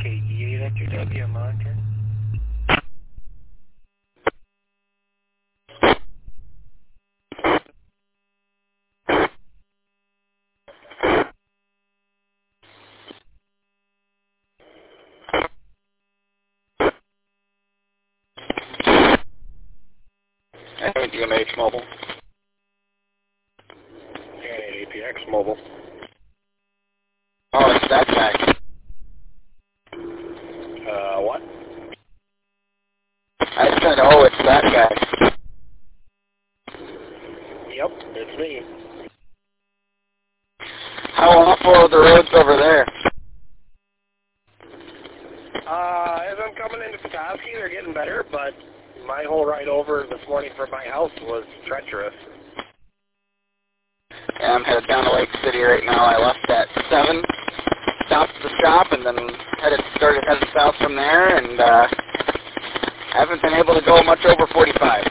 KD8 Hector W, monitor. DMH Mobile. And APX Mobile. Oh, it's that guy. What? I said, oh, it's that guy. Yep, it's me. How awful are the roads over there? As I'm coming into Petoskey, they're getting better, but my whole ride over this morning from my house was treacherous. Yeah, I'm headed down to Lake City right now. I left at 7, stopped at the shop, and then started heading south from there, and haven't been able to go much over 45.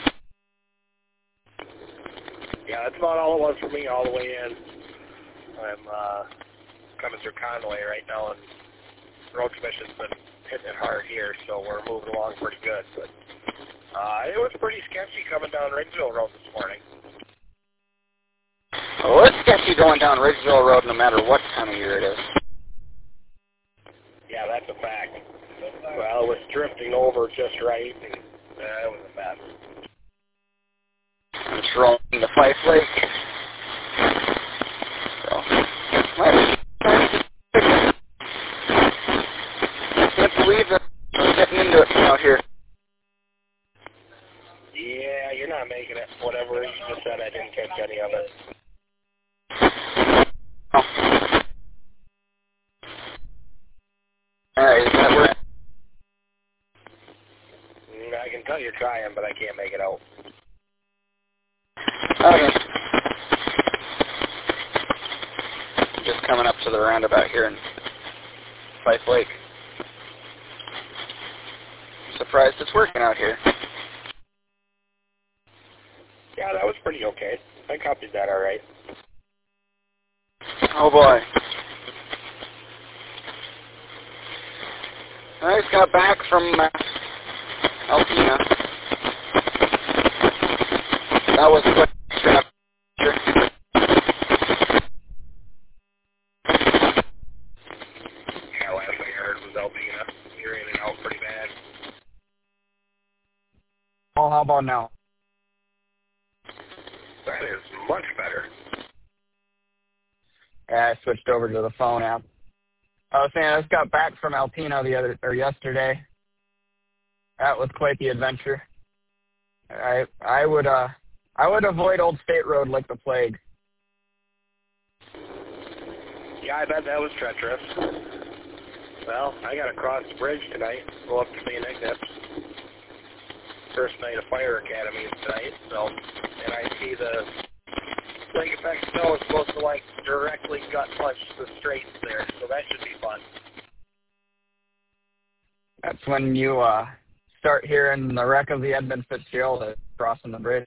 Yeah, that's about all it was for me all the way in. I'm coming through Conway right now, and road commission's been hitting it hard here, so we're moving along pretty good. But it was pretty sketchy coming down Ridgeville Road this morning. Well, it's sketchy going down Ridgeville Road no matter what time of year it is. Yeah, that's a fact. Well, it was drifting over just right, and it was a mess. It's rolling to Fife Lake. So, I can't believe that I'm getting into it out here. Yeah, you're not making it. Whatever you just said, I didn't catch any of it. Oh. All right, is that where? I can tell you're trying, but I can't make it out. Okay. Just coming up to the roundabout here in Fife Lake. Surprised it's working out here. Yeah, that was pretty okay. I copied that all right. Oh boy. I just got back from Alpena. That was quick. Yeah, last thing I heard was Alpena. You're in and out pretty bad. Oh, how about now? That is much better. Yeah, I switched over to the phone app. I was saying I just got back from Alpena yesterday. That was quite the adventure. I would avoid Old State Road like the plague. Yeah, I bet that was treacherous. Well, I got to cross the bridge tonight, go up to St. Ignace. First night of Fire Academy tonight, so, and I see the lake effect snow is supposed to, like, directly gut punch the straits there, so that should be fun. That's when you start hearing the wreck of the Edmund Fitzgerald crossing the bridge.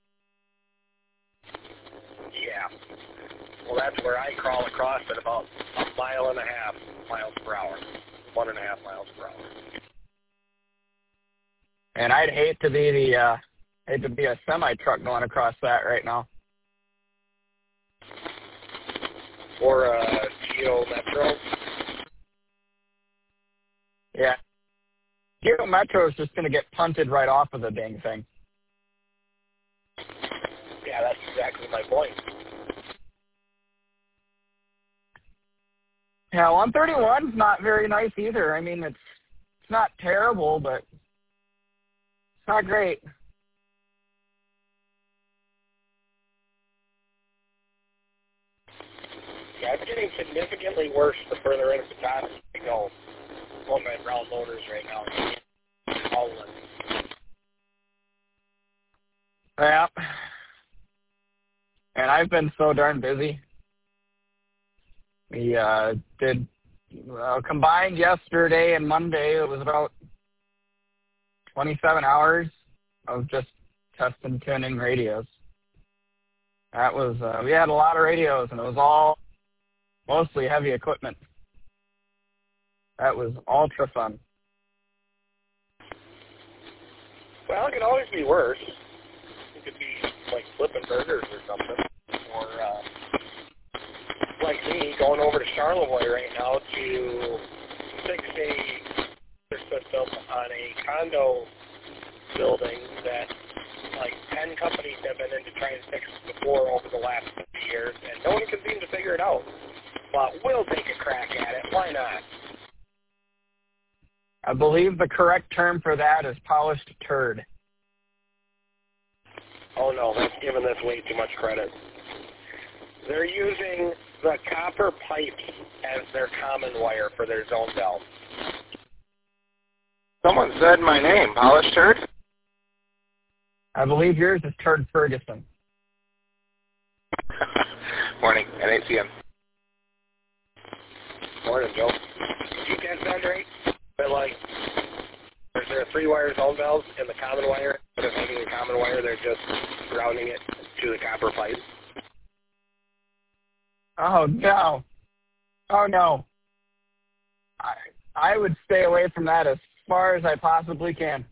Yeah. Well, that's where I crawl across at about 1.5 miles per hour. 1.5 miles per hour. And I'd hate to be a semi-truck going across that right now. Or a Geo Metro. Yeah. Geo Metro is just going to get punted right off of the dang thing. Yeah, that's exactly my point. Yeah, 131's not very nice either. I mean, it's not terrible, but it's not great. Yeah, it's getting significantly worse the further into Petoskey we go. Going by brown motors right now. Howling. Yeah. And I've been so darn busy. We did combined yesterday and Monday. It was about 27 hours of just testing, tuning radios. That was we had a lot of radios, and it was all mostly heavy equipment. That was ultra fun. Well, it could always be worse. It could be like flipping burgers or something. Or like me going over to Charlevoix right now to fix a system on a condo building that like 10 companies have been in to try and fix before over the last 50 years, and no one can seem to figure it out. But we'll take a crack at it. Why not? I believe the correct term for that is polished turd. Oh no, that's giving this way too much credit. They're using the copper pipes as their common wire for their zone belt. Someone said my name, Polished Turd? I believe yours is Turd Ferguson. Morning, at 8 p.m. Morning, Joe. Did you catch that right? But like, is there 3-wire zone valves in the common wire? Instead of making the common wire, they're just grounding it to the copper pipe. Oh no! Oh no! I would stay away from that as far as I possibly can.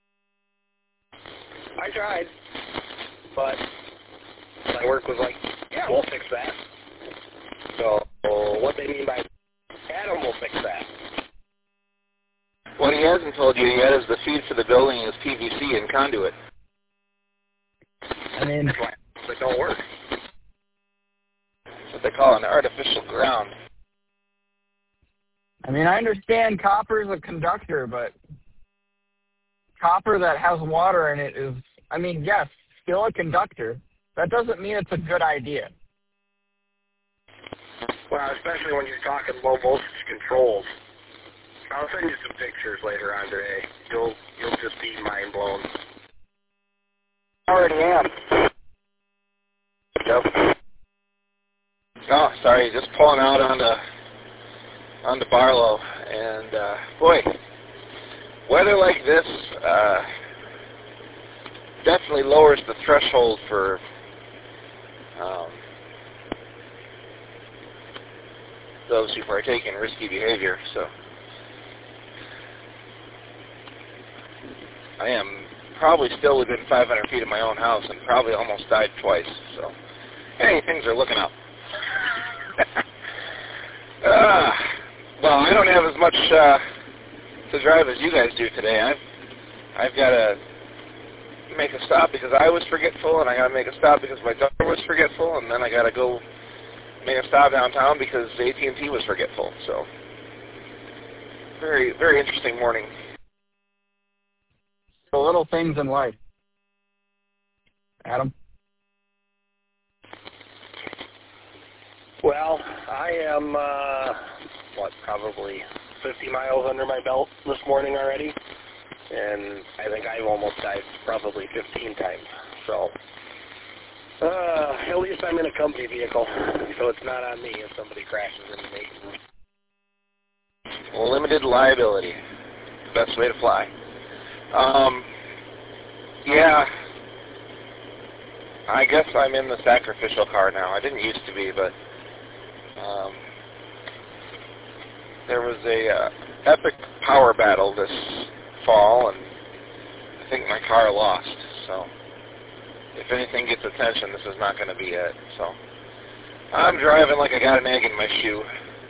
I tried, but my work was like, yeah, we'll fix that. So what they mean by Adam will fix that. What he hasn't told you yet is the feed for the building is PVC and conduit. I mean, but don't work. That's what they call an artificial ground. I understand copper is a conductor, but copper that has water in it is, yes, still a conductor. That doesn't mean it's a good idea. Well, especially when you're talking low voltage controls. I'll send you some pictures later on today. You'll just be mind blown. I already am. Yep. Oh, sorry, just pulling out onto Barlow, and boy, weather like this definitely lowers the threshold for those who partake in risky behavior. So I am probably still within 500 feet of my own house and probably almost died twice. So hey, things are looking up. Well, I don't have as much to drive as you guys do today. I've got to make a stop because I was forgetful, and I got to make a stop because my daughter was forgetful, and then I got to go make a stop downtown because AT&T was forgetful. So very, very interesting morning. The little things in life. Adam? Well, I am, probably 50 miles under my belt this morning already, and I think I've almost died probably 15 times. So, at least I'm in a company vehicle, so it's not on me if somebody crashes into me. Limited liability. Best way to fly. Yeah, I guess I'm in the sacrificial car now. I didn't used to be, but there was a epic power battle this fall, and I think my car lost. So if anything gets attention, this is not going to be it. So I'm driving like I got an egg in my shoe.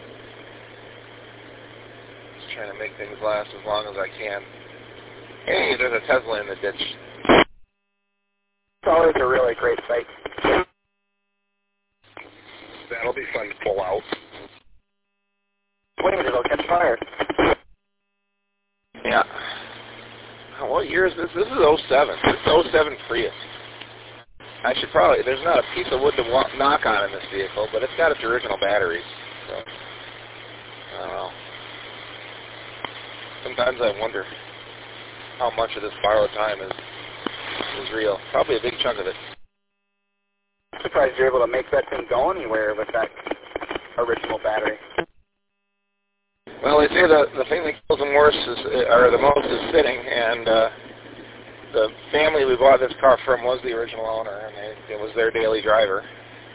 Just trying to make things last as long as I can. Hey, there's a Tesla in the ditch. It's always a really great sight. That'll be fun to pull out. Wait a minute, it'll catch fire. Yeah. What year is this? This is 07. This is 07 Prius. I should probably, there's not a piece of wood to knock on in this vehicle, but it's got its original batteries. So, I don't know. Sometimes I wonder how much of this borrowed time is real. Probably a big chunk of it. I'm surprised you're able to make that thing go anywhere with that original battery. Well, they say the thing that kills them worse or the most is sitting, and the family we bought this car from was the original owner, and it was their daily driver.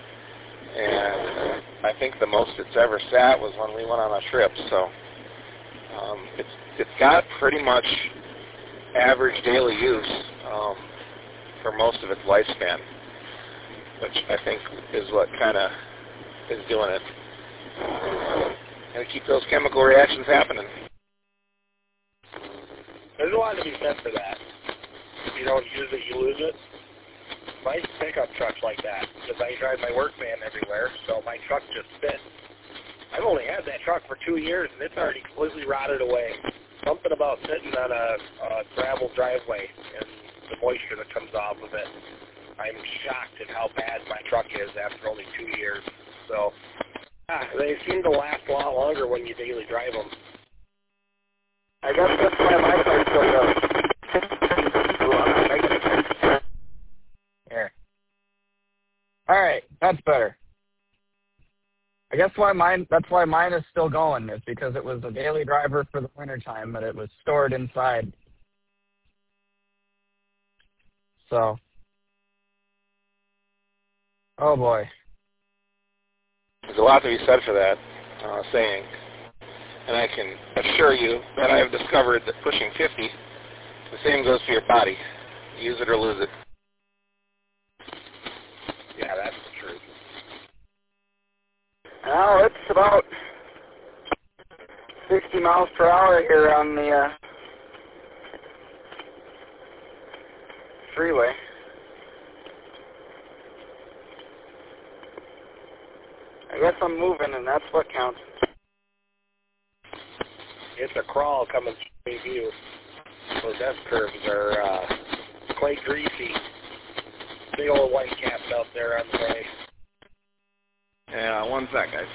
And I think the most it's ever sat was when we went on a trip. So It's got pretty much average daily use for most of its lifespan, which I think is what kind of is doing it. And to keep those chemical reactions happening. There's a lot to be said for that. If you don't use it, you lose it. My pickup truck's like that, because I drive my work van everywhere, so my truck just sits. I've only had that truck for 2 years, and it's already completely rotted away. Something about sitting on a gravel driveway and the moisture that comes off of it. I'm shocked at how bad my truck is after only 2 years. So, they seem to last a lot longer when you daily drive them. I guess that's why my car still goes. Ooh, I'm not making it. Here. All right, that's better. I guess that's why mine is still going, is because it was a daily driver for the wintertime, but it was stored inside. So, oh boy. There's a lot to be said for that saying. And I can assure you that I have discovered that pushing 50, the same goes for your body. Use it or lose it. Yeah, that's the truth. Well, it's about 60 miles per hour here on the freeway. I guess I'm moving, and that's what counts. It's a crawl coming straight view. Those S-curves are quite greasy. Big old white caps out there on the way. Yeah, one sec, guys.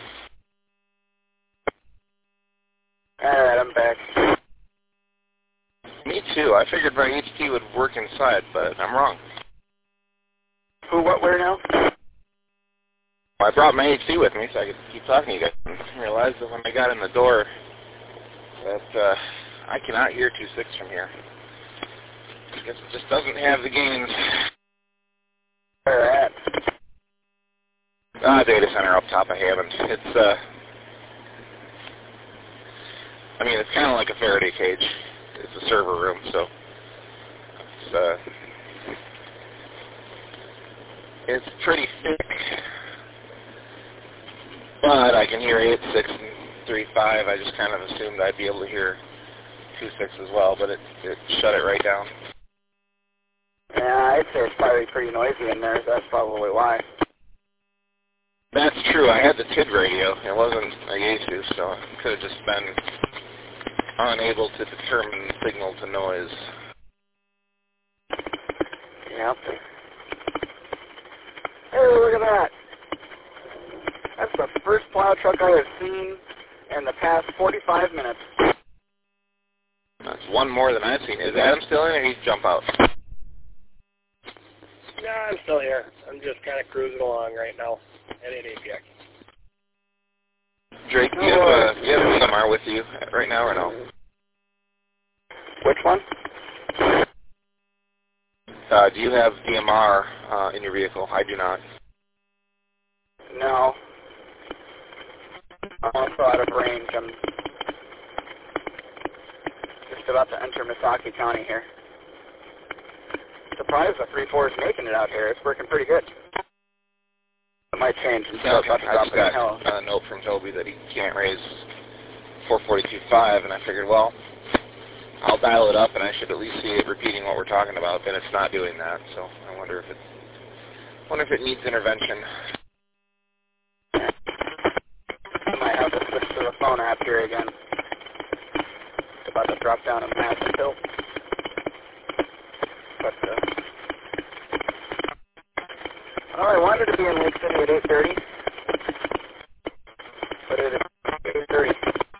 All right, I'm back. Me too. I figured my HT would work inside, but I'm wrong. Who, what, where now? I brought my HT with me so I could keep talking to you guys. I realized that when I got in the door that I cannot hear 2.6 from here. I guess it just doesn't have the gains. Where at? Data center up top. I haven't. It's I mean, it's kind of like a Faraday cage. It's a server room, so it's pretty thick. But I can hear 8.6 and 3.5. I just kind of assumed I'd be able to hear 2.6 as well, but it shut it right down. Yeah, I'd say it's probably pretty noisy in there. That's probably why. That's true. I had the TID radio. It wasn't a Yaesu, so I could have just been unable to determine signal to noise. Yep. Hey, look at that. That's the first plow truck I have seen in the past 45 minutes. That's one more than I've seen. Is Adam still in, or did he jump out? No, I'm still here. I'm just kind of cruising along right now at 8 APX. Drake, do you have a DMR with you right now or no? Which one? Do you have DMR in your vehicle? I do not. No. I'm also out of range. I'm just about to enter Misaki County here. Surprised the 3.4 is making it out here. It's working pretty good. It might change until it's about to drop in the hill. I got a note from Toby that he can't raise 442.5, and I figured, well, I'll dial it up, and I should at least see it repeating what we're talking about, but it's not doing that, so I wonder if it needs intervention. I might have to switch to the phone app here again. It's about to drop down a massive hill. But, well, I wanted to be in Lake City at 8:30, but it is 8:30.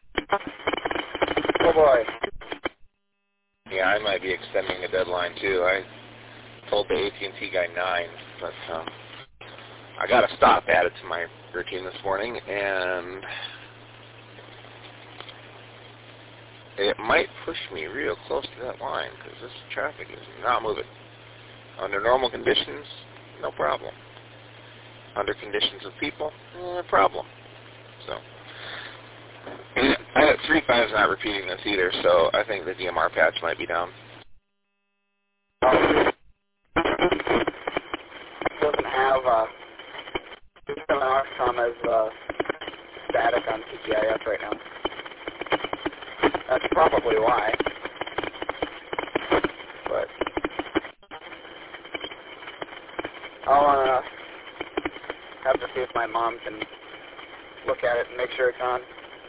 Oh boy. Yeah, I might be extending the deadline too. I told the AT&T guy 9, but I got a stop added to my routine this morning, and it might push me real close to that line because this traffic is not moving. Under normal conditions, no problem. Under conditions of people, problem. So, at 3.5 is not repeating this either, so I think the DMR patch might be down. It doesn't have Oxcom as static on TGIF right now. That's probably why. But I'll have to see if my mom can look at it and make sure it's on.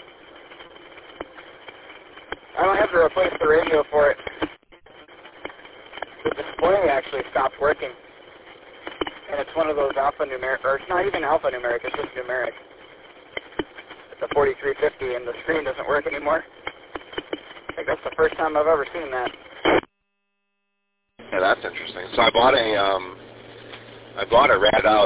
I don't have to replace the radio for it. The display actually stopped working. And it's one of those alphanumeric, or it's not even alphanumeric, it's just numeric. It's a 4350 and the screen doesn't work anymore. I think that's the first time I've ever seen that. Yeah, that's interesting. So I bought a ratted out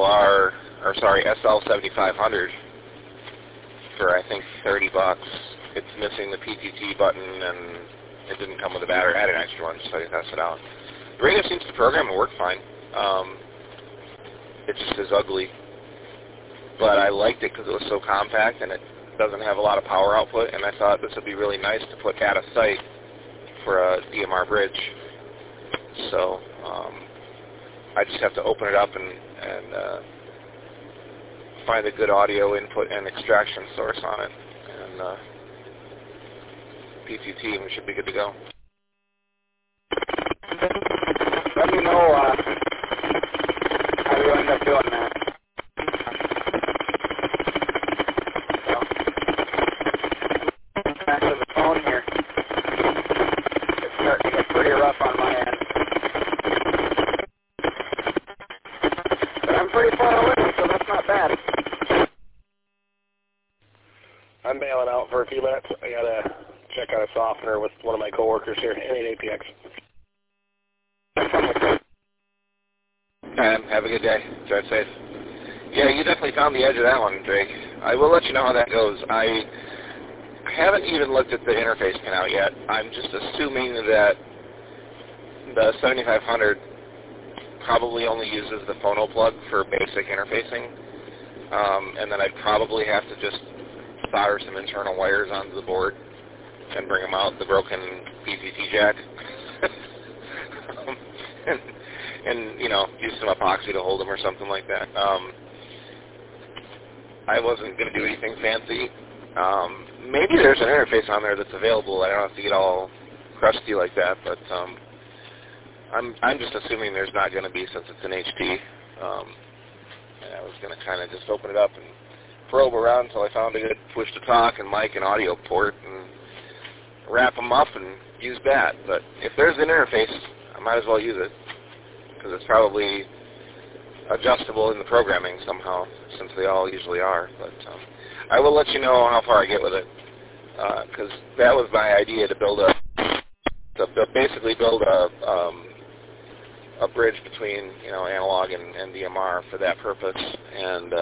SL7500 for I think $30. It's missing the PTT button and it didn't come with a battery. I had an extra one, so I tested it out. The radio seems to program and work fine. It just is ugly. But I liked it because it was so compact and it doesn't have a lot of power output, and I thought this would be really nice to put at a site for a DMR bridge. So I just have to open it up and find a good audio input and extraction source on it, and PTT, and we should be good to go. Let me know how you end up doing that. Back to the phone here. It's starting to get pretty rough on my end. But I'm pretty far away, so that's not bad. I'm bailing out for a few minutes. I gotta check out a softener with one of my coworkers here, N8APX. Have a good day. Drive safe. Yeah, you definitely found the edge of that one, Drake. I will let you know how that goes. I haven't even looked at the interface pinout yet. I'm just assuming that the 7500 probably only uses the phono plug for basic interfacing, and then I'd probably have to just solder some internal wires onto the board and bring them out, the broken PCT jack, and you know, use some epoxy to hold them or something like that. I wasn't going to do anything fancy. Maybe there's an interface on there that's available. I don't have to get all crusty like that, but I'm just assuming there's not going to be, since it's an HT. And I was going to kind of just open it up and probe around until I found a good push-to-talk and mic and audio port and wrap them up and use that. But if there's an interface, I might as well use it, because it's probably adjustable in the programming somehow, since they all usually are. But I will let you know how far I get with it, because that was my idea, to basically build a bridge between, you know, analog and DMR for that purpose, and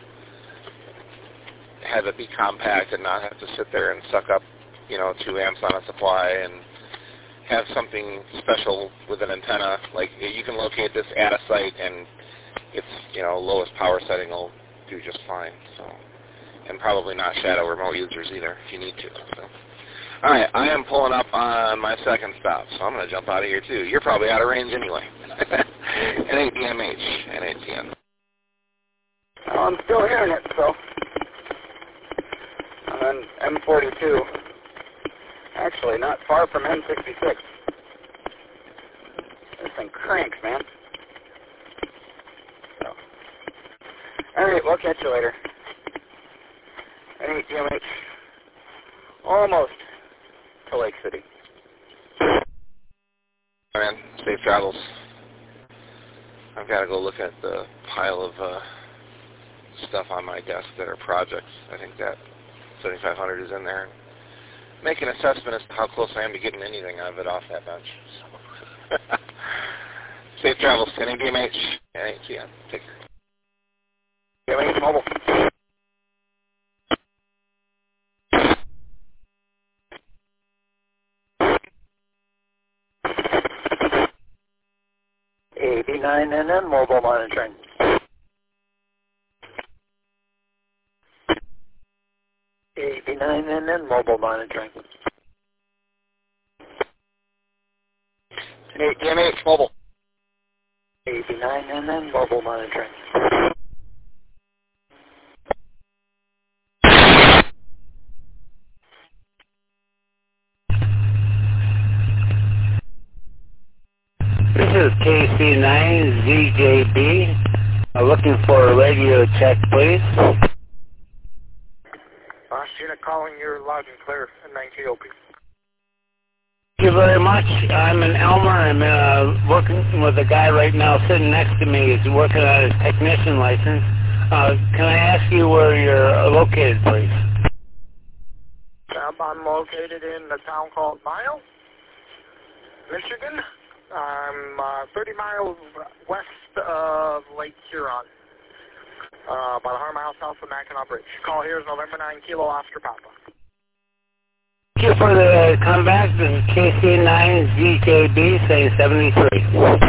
have it be compact and not have to sit there and suck up, you know, 2 amps on a supply, and have something special with an antenna. Like, you can locate this at a site and its, you know, lowest power setting will do just fine. So, and probably not shadow remote users either if you need to. So, all right, I am pulling up on my second stop, so I'm going to jump out of here too. You're probably out of range anyway. N8DMH, N8TN. Well, I'm still hearing it, so I'm on M42. Actually, not far from N66. This thing cranks, man. So, all right, we'll catch you later. N8DMH, almost to Lake City. All right, man, safe travels. I've got to go look at the pile of stuff on my desk that are projects. I think that 7500 is in there. Make an assessment as to how close I am to getting anything out of it off that bench. So. Safe travels to N8DMH. N8TN. Take care. DMH Mobile. AB9NN Mobile Monitoring. AB9 AB9NN mobile monitoring. 8 DMH mobile. AB9NN mobile monitoring. This is KC9ZJB. Looking for a radio check, please. Unit calling, you're loud and clear at 9KOP. Thank you very much. I'm in Elmer. I'm working with a guy right now sitting next to me. He's working on his technician license. Can I ask you where you're located, please? I'm located in the town called Miles, Michigan. I'm 30 miles west of Lake Huron, about 100 miles south of Mackinac Bridge. Call here is November 9 Kilo Oscar Papa. Thank you for the comeback. This is KC9ZJB saying 73.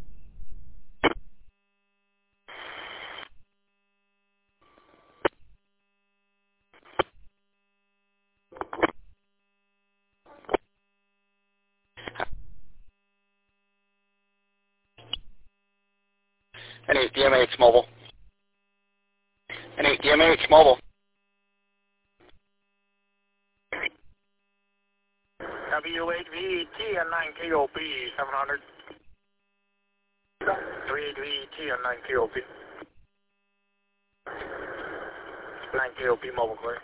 N8 DMH mobile. N8 DMH mobile. W8VT and 9KOP 700. 38VT and 9KOP. 9KOP mobile clear.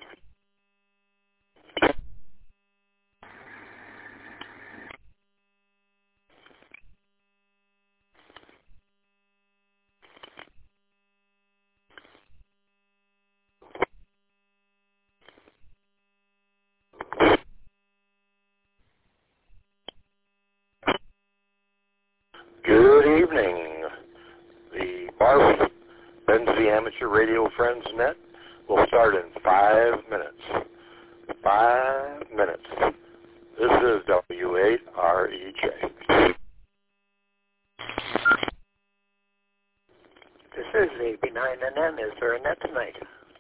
Good evening. The BARF, Benzie Amateur Radio Friends Net, will start in 5 minutes. 5 minutes. This is W8REJ. This is AB9NN. Is there a net tonight?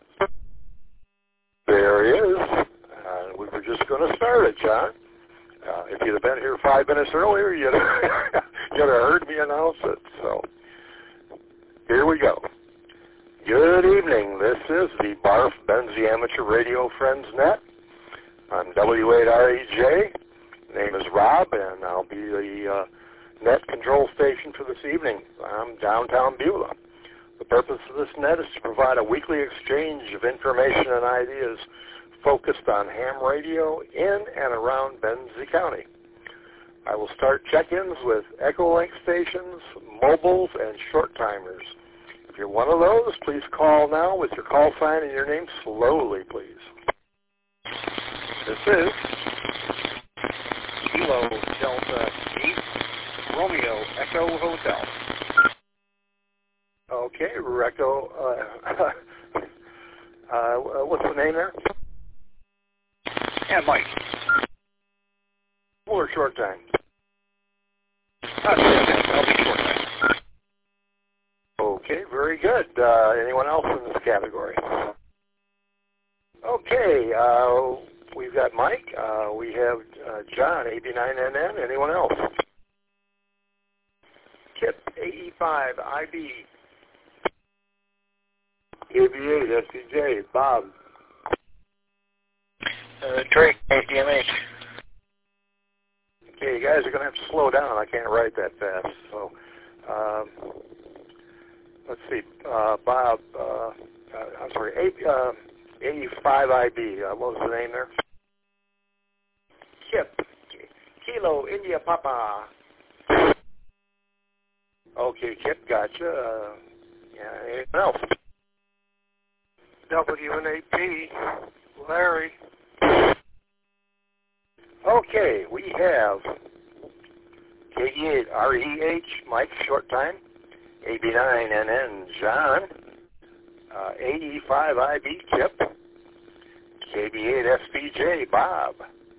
There is. We were just going to start it, John. If you'd have been here 5 minutes earlier, you'd have heard me announce it. So here we go. Good evening. This is the BARF Benzie Amateur Radio Friends Net. I'm W8REJ. Name is Rob, and I'll be the net control station for this evening. I'm downtown Beulah. The purpose of this net is to provide a weekly exchange of information and ideas focused on ham radio in and around Benzie County. I will start check-ins with Echolink stations, mobiles, and short-timers. If you're one of those, please call now with your call sign and your name slowly, please. This is Kilo Delta 8 Romeo Echo Hotel. Okay, Recco. What's the name there? And Mike. Or short time? I'll be short time. Okay, very good. Anyone else in this category? Okay, we've got Mike. We have John, AB9NN. Anyone else? Kip, AE5IB. AB8, SCJ, Bob. Drake, ADMH. Okay, you guys are going to have to slow down. I can't write that fast. So, let's see. Bob, I'm sorry, AE5IB. What was the name there? Kip, Kilo India Papa. Okay, Kip, gotcha. Anyone else? WNAP, Larry. Okay, we have KE8REH, Mike, short time, AB9NN, John, AE5IB, Kip, KB8SPJ, Bob,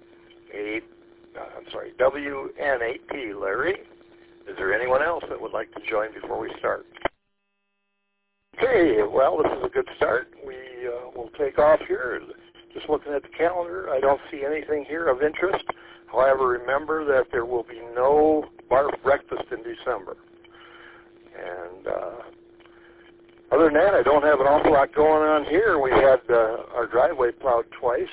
WN8P, Larry. Is there anyone else that would like to join before we start? Okay, well, this is a good start. We will take off here. just looking at the calendar, I don't see anything here of interest. However, remember that there will be no barf breakfast in December. And other than that, I don't have an awful lot going on here. We had our driveway plowed twice.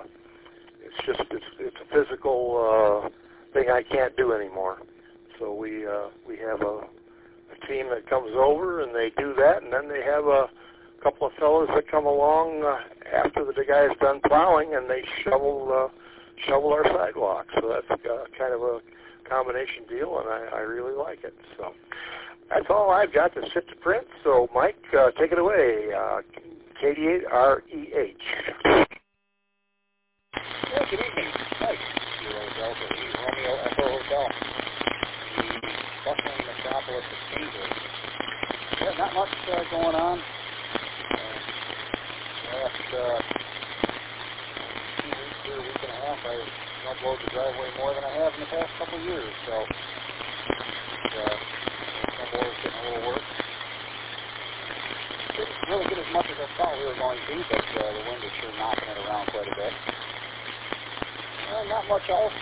It's a physical thing I can't do anymore. So we have a team that comes over and they do that, and then they have a couple of fellows that come along after the guy's done plowing, and they shovel our sidewalk. So that's kind of a combination deal, and I really like it. So that's all I've got to sit to print. So Mike, take it away. KD8REH. Yeah, good evening. Mike, Delta E, Romeo Echo Hotel, the bustling metropolis of Kingsley. Yeah, not much going on. Last 2 weeks or a week and a half, I snowblowed the driveway more than I have in the past couple of years, so snowblower's getting a little work. Didn't really get as much as I thought we were going to, but the wind is sure knocking it around quite a bit. Not much else.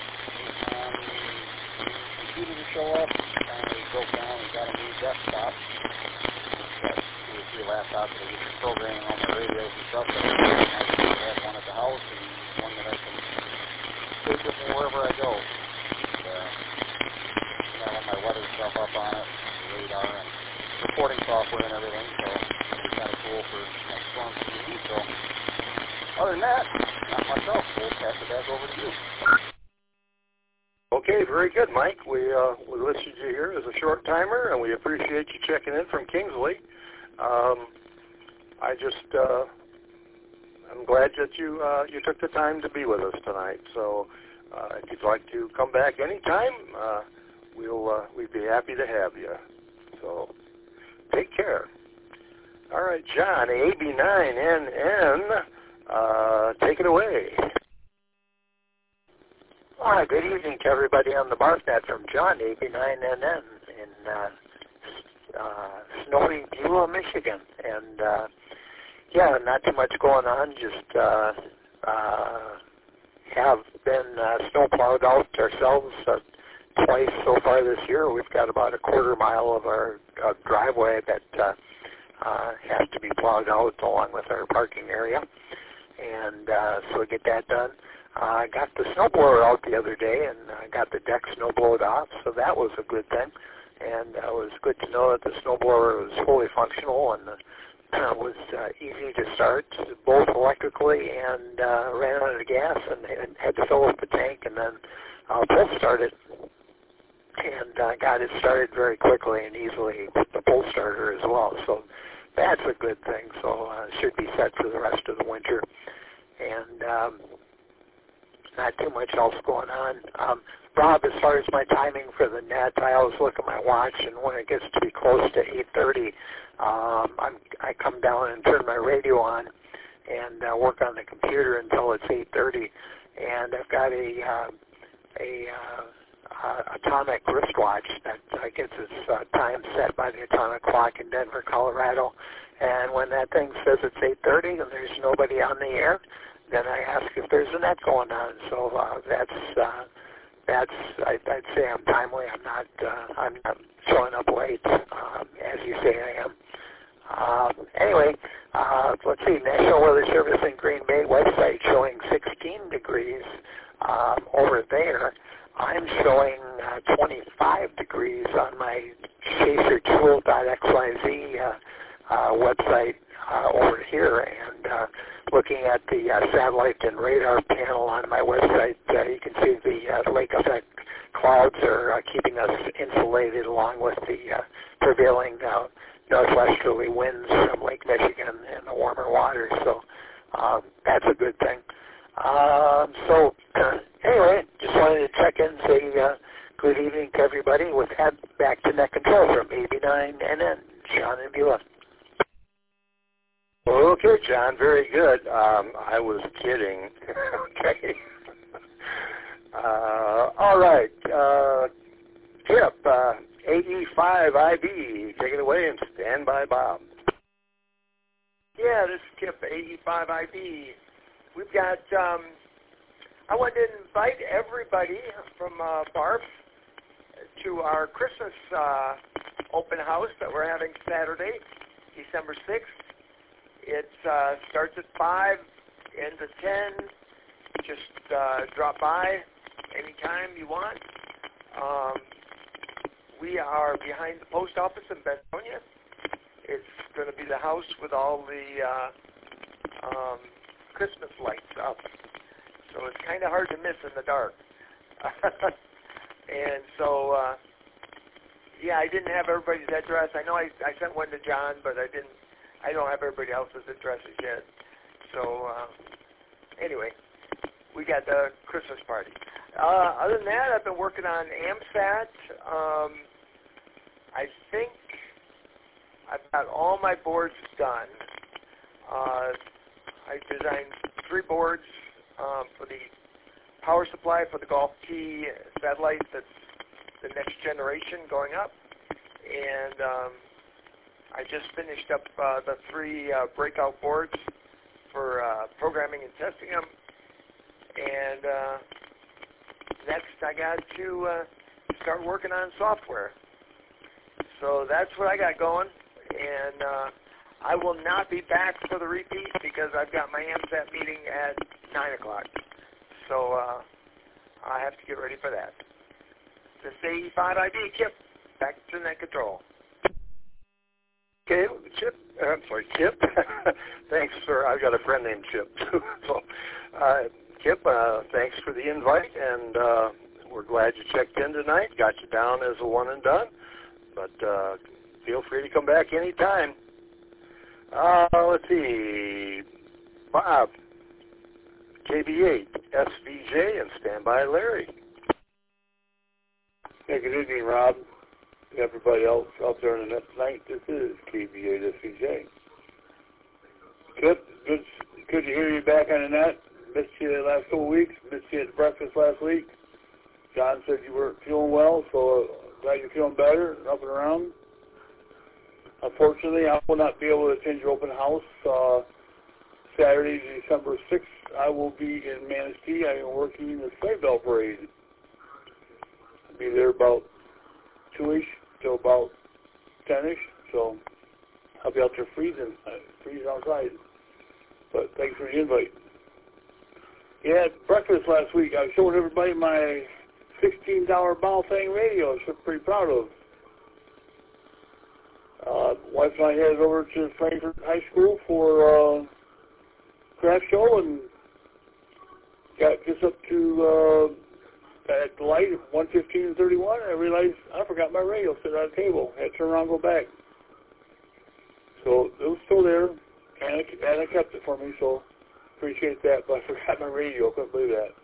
Computer to show up. Finally broke down and got a new desktop. Got 2 or 3 laptops that I get programming on my radios and stuff. But I have one at the house and one that I can take with me wherever I go. Got all my weather stuff up on it, the radar and reporting software and everything. So it's kind of cool for storm TV. So other than that, not much else. We'll pass it back over to you. Okay, very good, Mike. We listed you here as a short timer, and we appreciate you checking in from Kingsley. I'm glad that you took the time to be with us tonight. So if you'd like to come back anytime, we'd be happy to have you. So take care. All right, John, AB9NN. Take it away. Hi, good evening to everybody on the BarfNet from John, AB9NN in snowy Beulah, Michigan. And, yeah, not too much going on, just have been snowplowed out ourselves twice so far this year. We've got about a quarter mile of our driveway that has to be plowed out along with our parking area. And so we get that done. I got the snowblower out the other day and got the deck snowblowed off, so that was a good thing. And it was good to know that the snowblower was fully functional and was easy to start, both electrically and ran out of gas and had to fill up the tank and then pull start it. And got it started very quickly and easily with the pull starter as well. So that's a good thing. So should be set for the rest of the winter. And not too much else going on. Rob, as far as my timing for the net, I always look at my watch, and when it gets to be close to 8:30, I come down and turn my radio on and work on the computer until it's 8:30. And I've got a atomic wristwatch that gets its time set by the atomic clock in Denver, Colorado. And when that thing says it's 8:30 and there's nobody on the air, then I ask if there's a net going on. So I'd say I'm timely. I'm not showing up late, as you say I am. Anyway, let's see. National Weather Service in Green Bay website showing 16 degrees over there. I'm showing 25 degrees on my chasertool.xyz website over here, and looking at the satellite and radar panel on my website, you can see the lake effect clouds are keeping us insulated along with the prevailing northwesterly winds from Lake Michigan and the warmer waters. So that's a good thing. So anyway, just wanted to check in and say good evening to everybody. With that, back to net control from AB9NN, Sean and Beulah. Okay, John, very good. I was kidding. Okay. All right. Kip, AE5IB, take it away and stand by, Bob. Yeah, this is Kip, AE5IB. we've got, I wanted to invite everybody from BARF to our Christmas open house that we're having Saturday, December 6th. It starts at 5, ends at 10. Just drop by anytime you want. We are behind the post office in Bentonia. It's going to be the house with all the Christmas lights up. So it's kind of hard to miss in the dark. And so, yeah, I didn't have everybody's address. I know I sent one to John, but I don't have everybody else's addresses yet. So, anyway, we got the Christmas party. Other than that, I've been working on AMSAT. I think I've got all my boards done. I designed 3 boards for the power supply for the Golf T satellite that's the next generation going up. And I just finished up the 3 breakout boards for programming and testing them. And next I got to start working on software. So that's what I got going. And I will not be back for the repeat because I've got my AMSAT meeting at 9 o'clock. So I have to get ready for that. This is 85IB, Kip. Back to net control. Okay, Chip. I'm sorry, Kip. Thanks, sir. I've got a friend named Chip. So, Kip, thanks for the invite, and we're glad you checked in tonight. Got you down as a one and done, but feel free to come back anytime. Let's see. Bob, KB8, SVJ, and standby Larry. Hey, good evening, Rob. Everybody else out there in the net tonight, this is KB8 SVJ. Kip, good to hear you back on the net. Missed you the last couple of weeks. Missed you at breakfast last week. John said you weren't feeling well, so glad you're feeling better and up and around. Unfortunately, I will not be able to attend your open house Saturday, December 6th. I will be in Manistee. I am working the Sleigh Bell Parade. I'll be there about 2-ish till about 10-ish, so I'll be out there freezing outside. But thanks for the invite. Yeah, at breakfast last week, I showed everybody my $16 Baofeng radio, which I'm pretty proud of. Wife and I headed over to Frankfurt High School for craft show and got just up to at the light of 1:15 and 31, and I realized I forgot my radio sitting on the table. I had to turn around and go back. So it was still there, and I kept it for me, so appreciate that, but I forgot my radio. I couldn't believe that.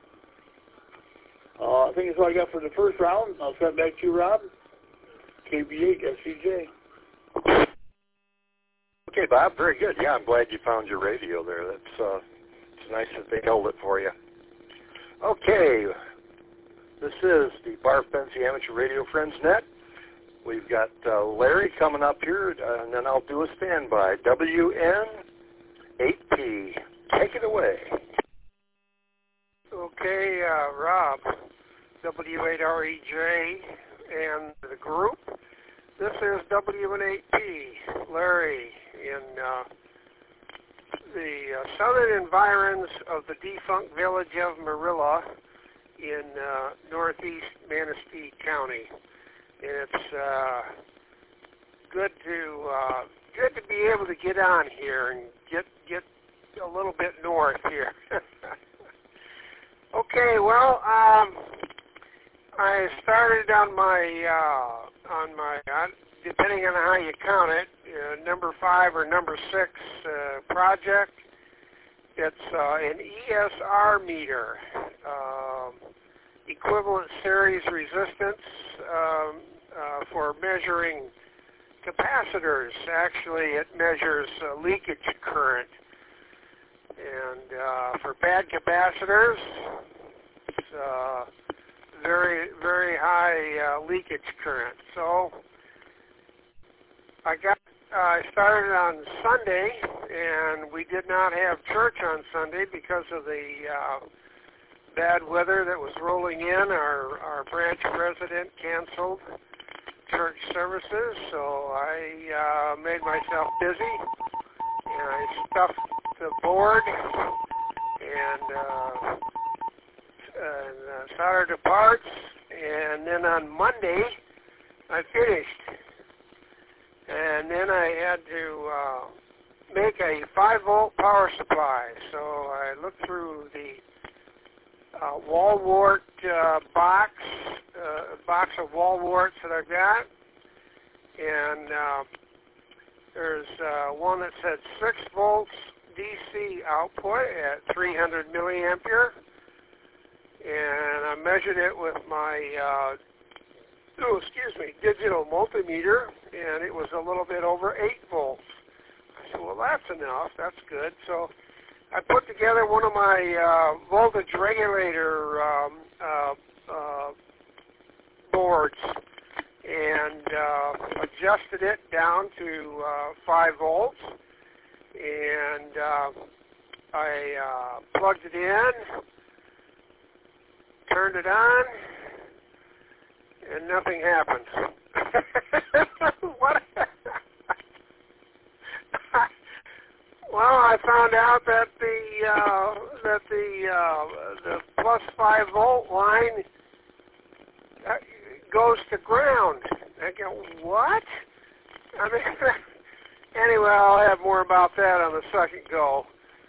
I think that's all I got for the first round. I'll send it back to you, Rob. KB8 SCJ. Okay, Bob, very good. Yeah, I'm glad you found your radio there. That's it's nice that they held it for you. Okay, this is the BARF Benzie Amateur Radio Friends Net. We've got Larry coming up here, and then I'll do a standby. WN8P. Take it away. Okay, Rob, W8REJ, and the group. This is WN8P, Larry, in the southern environs of the defunct village of Marilla in northeast Manistee County. And it's good to be able to get on here and get a little bit north here. Okay, well, I started on my depending on how you count it, number 5 or number 6 project. It's an ESR meter, equivalent series resistance for measuring capacitors. Actually, it measures leakage current. And for bad capacitors, it's very, very high leakage current. So I started on Sunday, and we did not have church on Sunday because of the bad weather that was rolling in. Our branch president canceled church services, so I made myself busy, and I stuffed the board and soldered the parts, and then on Monday I finished. And then I had to make a 5-volt power supply. So I looked through the wall wart box of wall warts that I've got, and there's one that said 6 volts DC output at 300 milliampere, and I measured it with my digital multimeter, and it was a little bit over 8 volts. I said, well, that's enough. That's good. So I put together one of my voltage regulator boards and adjusted it down to 5 volts, and I plugged it in, turned it on, and nothing happened. What? Well, I found out that the plus 5 volt line goes to ground. I go, what? I mean, anyway, I'll have more about that on the second go.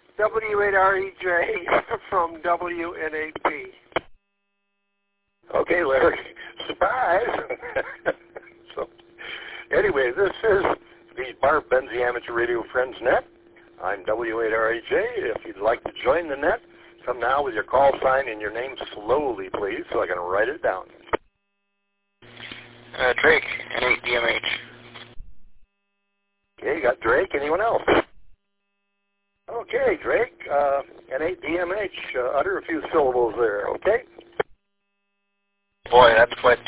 W8REJ from WNAP. Okay, Larry. Surprise! So, anyway, this is the Barb Benzie Amateur Radio Friends Net. I'm W8REJ. If you'd like to join the net, come now with your call sign and your name slowly, please, so I can write it down. Drake, N8DMH. Okay, you got Drake. Anyone else? Okay, Drake, N8DMH. Utter a few syllables there, okay? Boy, that's quite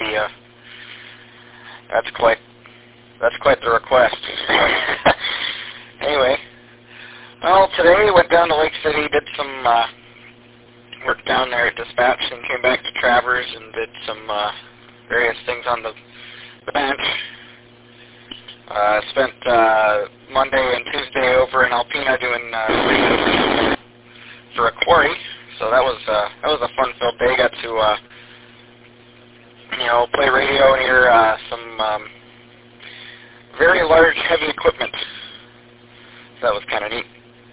the request. Anyway, well, today went down to Lake City, did some work down there at dispatch, and came back to Travers and did some various things on the bench. Spent Monday and Tuesday over in Alpena doing for a quarry, so that was a fun-filled day. Got to play radio and hear some very large, heavy equipment. So that was kind of neat.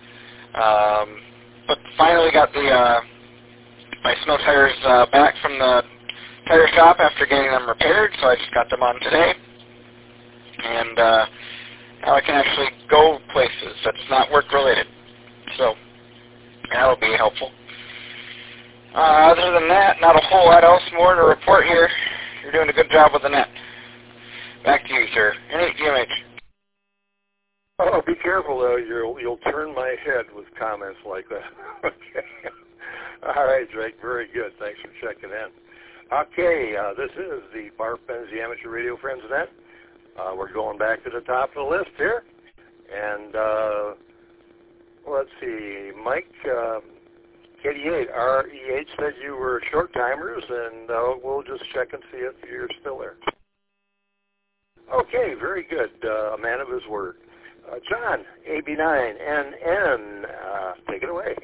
But finally got my snow tires back from the tire shop after getting them repaired, so I just got them on today. And now I can actually go places that's not work-related. So that'll be helpful. Other than that, not a whole lot else more to report here. You're doing a good job with the net. Back to you, sir. N8DMH. Oh, be careful, though. You'll turn my head with comments like that. Okay. All right, Drake. Very good. Thanks for checking in. Okay, this is the Barb Benzie Amateur Radio Friends Net. We're going back to the top of the list here. And let's see, Mike, KD8REH said you were short timers, and we'll just check and see if you're still there. Okay, very good. A man of his word. John, AB9NN, take it away.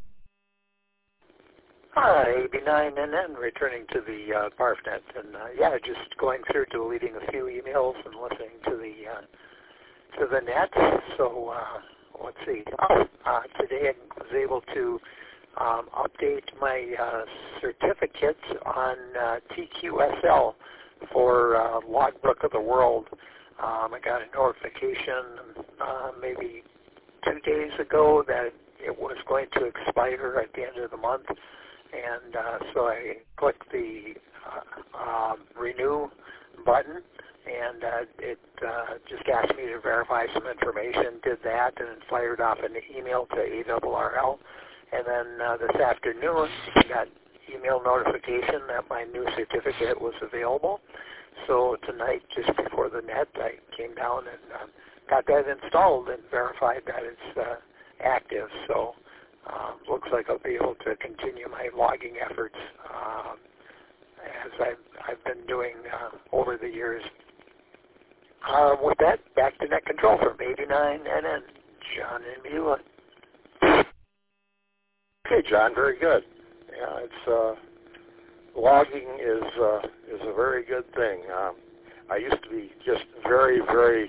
Hi, AB9NN, returning to the BarfNet, and just going through deleting a few emails and listening to the net. So let's see. Today I was able to update my certificates on TQSL for Logbook of the World. I got a notification maybe 2 days ago that it was going to expire at the end of the month, and so I clicked the renew button, and it just asked me to verify some information, did that, and then fired off an email to ARRL. And then this afternoon, I got email notification that my new certificate was available. So tonight, just before the net, I came down and got that installed and verified that it's active. So looks like I'll be able to continue my logging efforts as I've been doing over the years. With that, back to net control from 89NN, John in Beulah. Okay, John, very good. Yeah, it's logging is a very good thing. I used to be just very, very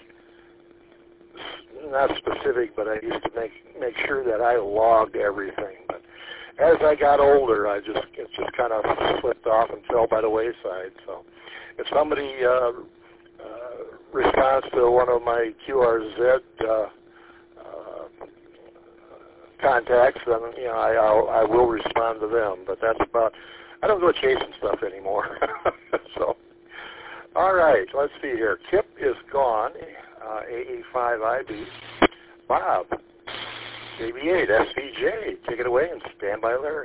not specific, but I used to make sure that I logged everything. But as I got older, it just kind of slipped off and fell by the wayside. So if somebody responds to one of my QRZ contacts, then I will respond to them. But that's about. I don't go chasing stuff anymore. So, all right, let's see here. Kip is gone. AE5IB. Bob, JB8 SVJ. Take it away and stand by Larry.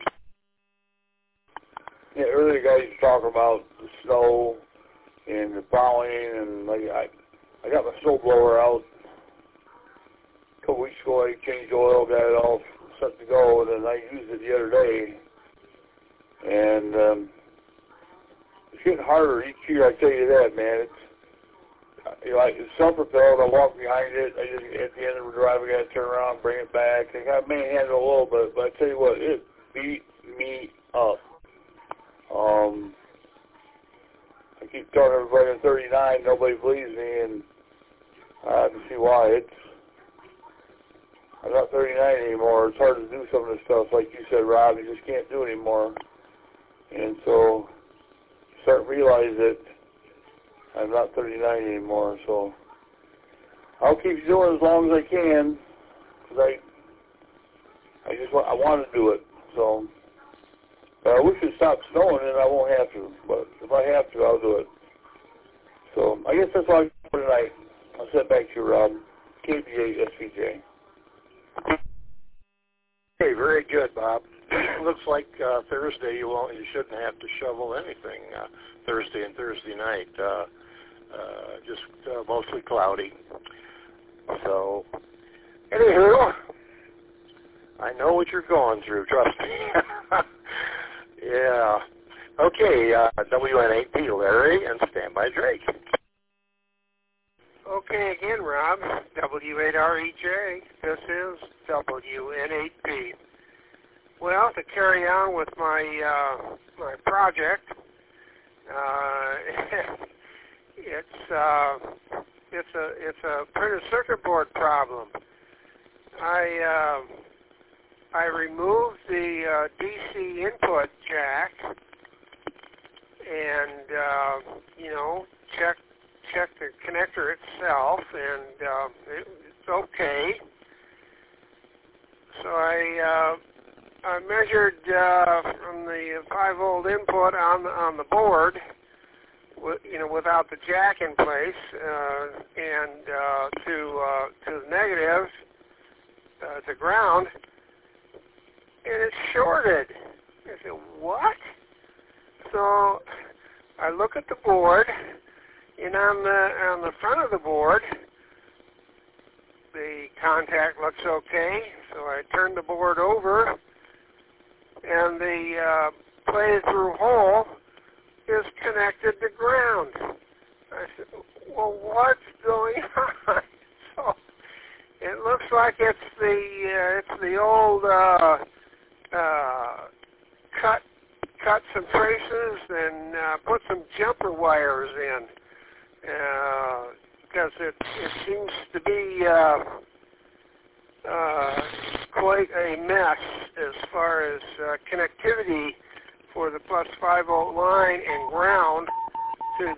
Yeah, earlier guys talk about the snow and the plowing, and I got my snow blower out a couple weeks ago. I changed oil, got it all set to go, and then I used it the other day. And it's getting harder each year, I tell you that, man. It's self-propelled. I walk behind it. I just, at the end of the drive, I got to turn around, bring it back. I got to manhandle a little bit, but I tell you what, it beat me up. I keep telling everybody I'm 39, nobody believes me, and I can see why. I'm not 39 anymore. It's hard to do some of this stuff, like you said, Rob. You just can't do it anymore. And so start to realize that I'm not 39 anymore. So I'll keep doing it as long as I can, because I want to do it. So I wish it stopped snowing and I won't have to. But if I have to, I'll do it. So I guess that's all I got for tonight. I'll send it back to you, Rob. KBA SVJ. Okay, very good, Bob. Looks like Thursday you shouldn't have to shovel anything Thursday and Thursday night. Just mostly cloudy. So, anywho, I know what you're going through. Trust me. Yeah. Okay, WN8P Larry and standby Drake. Okay, again, Rob, W8REJ. This is WN8P. Well, to carry on with my my project, it's a printed circuit board problem. I removed the DC input jack, and check the connector itself, and it's okay. So I measured from the 5-volt input on the board, without the jack in place, and to the negative, to ground, and it's shorted. I said, what? So I look at the board, and on the front of the board, the contact looks okay. So I turn the board over, and the play-through hole is connected to ground. I said, well, what's going on? So it looks like it's the old cut some traces and put some jumper wires in, because it seems to be quite a mess as far as connectivity for the plus 5-volt line and ground to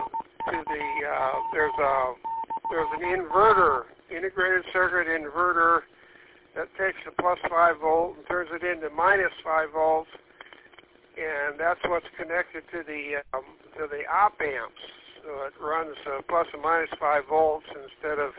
there's an inverter, integrated circuit inverter, that takes the plus 5-volt and turns it into minus 5 volts, and that's what's connected to the op amps. So it runs plus and minus 5 volts instead of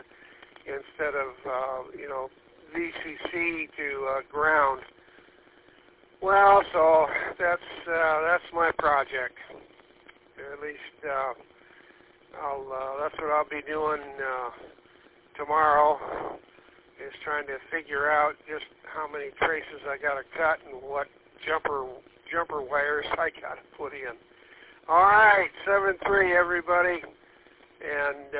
VCC to ground. Well, so that's my project. At least that's what I'll be doing tomorrow is trying to figure out just how many traces I got to cut and what jumper wires I got to put in. All right, 7-3, everybody. And,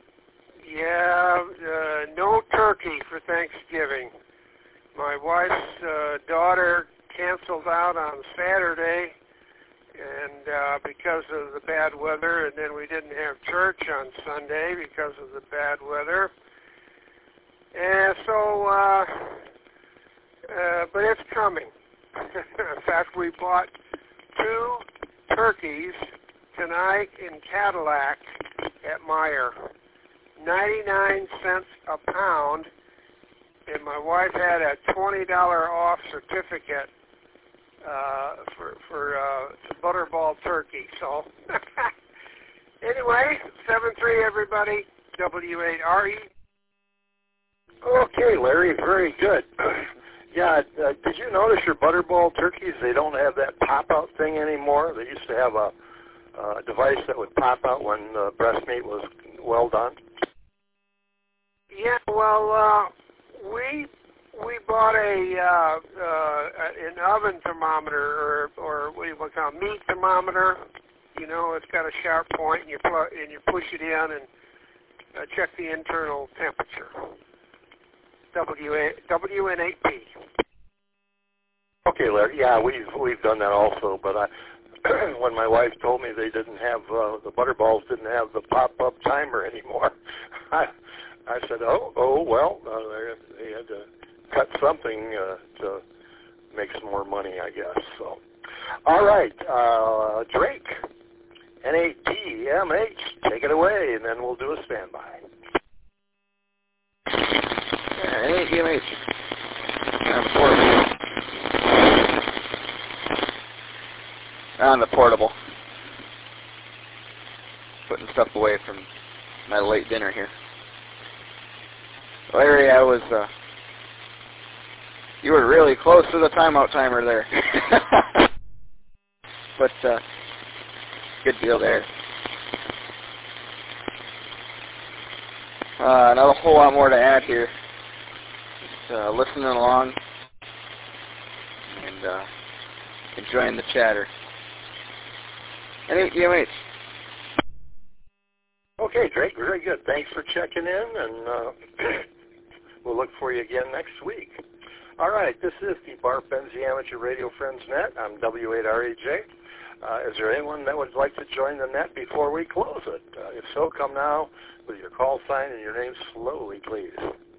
no turkey for Thanksgiving. My wife's daughter canceled out on Saturday and because of the bad weather, and then we didn't have church on Sunday because of the bad weather. And so, but it's coming. In fact, we bought 2 turkeys tonight in Cadillac at Meijer, 99 cents a pound, and my wife had a $20 off certificate for Butterball turkey. So anyway, 7-3 everybody, W8RE. Okay, Larry, very good. Yeah, did you notice your Butterball turkeys, they don't have that pop-out thing anymore? They used to have a device that would pop out when the breast meat was well done. Yeah, well, we bought an oven thermometer, or what do you want to call it, meat thermometer. You know, it's got a sharp point, and you push it in and check the internal temperature. WN8P. Okay, Larry. Yeah, we've done that also, but when my wife told me they didn't have the Butterballs didn't have the pop-up timer anymore, I said, oh well, they had to cut something to make some more money, I guess. So, all right, Drake, N8PMH, take it away, and then we'll do a standby. N8PMH. On the portable. Putting stuff away from my late dinner here. Larry, you were really close to the timeout timer there. But, good deal there. Not a whole lot more to add here. Just listening along and enjoying the chatter. N8PMH. Okay, Drake, very good. Thanks for checking in, and we'll look for you again next week. All right, this is the Bart Benzie Amateur Radio Friends Net. I'm W8REJ. Is there anyone that would like to join the net before we close it? If so, come now with your call sign and your name slowly, please.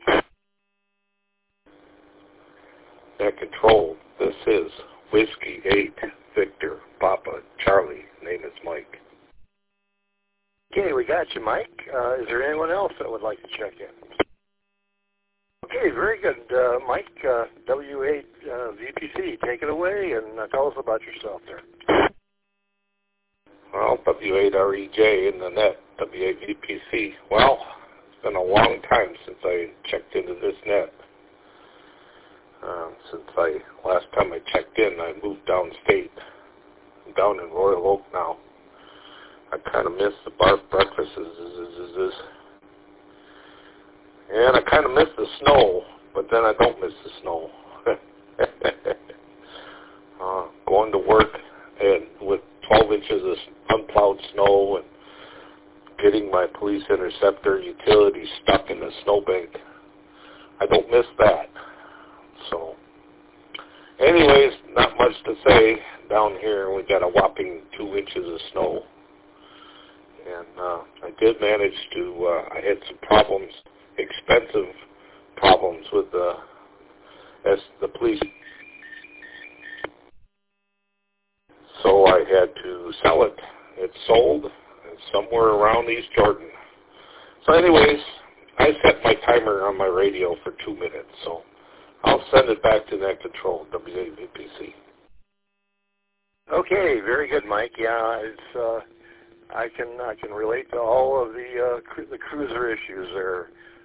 Net Control, this is Whiskey 8, Victor, Papa, Charlie. Name is Mike. Okay, we got you, Mike. Is there anyone else that would like to check in? Okay, very good. Mike, W8 VPC, take it away and tell us about yourself there. Well, W8REJ in the net, W8 VPC. Well, it's been a long time since I checked into this net. Last time I checked in, I moved downstate. I'm down in Royal Oak now. I kind of miss the bar breakfasts, and I kind of miss the snow, but then I don't miss the snow. Going to work and with 12 inches of unplowed snow and getting my police interceptor utility stuck in the snowbank, I don't miss that. So, anyways, not much to say. Down here, we got a whopping 2 inches of snow. And I did manage to, I had some problems, expensive problems with the police. So I had to sell it. It's sold. It's somewhere around East Jordan. So anyways, I set my timer on my radio for 2 minutes. So I'll send it back to Net Control, WAVPC. Okay, very good, Mike. Yeah, it's I can relate to all of the cruiser issues there.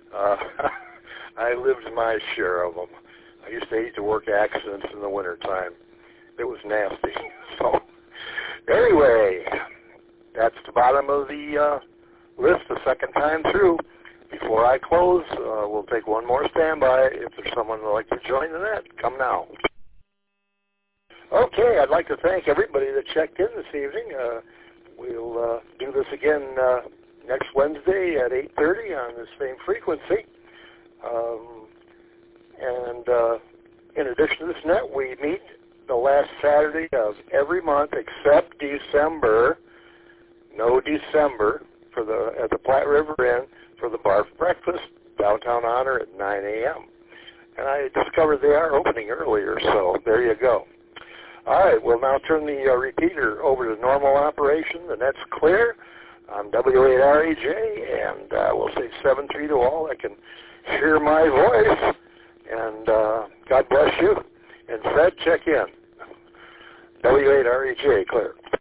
I lived my share of them. I used to hate to work accidents in the wintertime. It was nasty. So anyway, that's the bottom of the list the second time through. Before I close, we'll take one more standby. If there's someone who would like to join the net, come now. Okay, I'd like to thank everybody that checked in this evening. We'll do this again next Wednesday at 8:30 on the same frequency. And in addition to this net, we meet the last Saturday of every month except December. No December at the Platte River Inn for the bar for breakfast, Downtown Honor at 9 a.m. And I discovered they are opening earlier, so there you go. All right, we'll now turn the repeater over to normal operation. The net's clear. I'm W8RAJ, and we'll say 7-3 to all that can hear my voice. And God bless you. And Fred, check in. W8RAJ, clear.